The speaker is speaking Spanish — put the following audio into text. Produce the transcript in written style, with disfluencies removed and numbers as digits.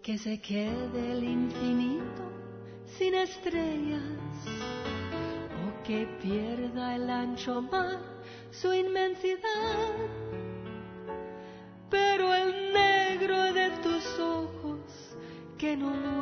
que se quede el infinito sin estrellas, o que pierda el ancho mar su inmensidad. Pero el negro de tus ojos que no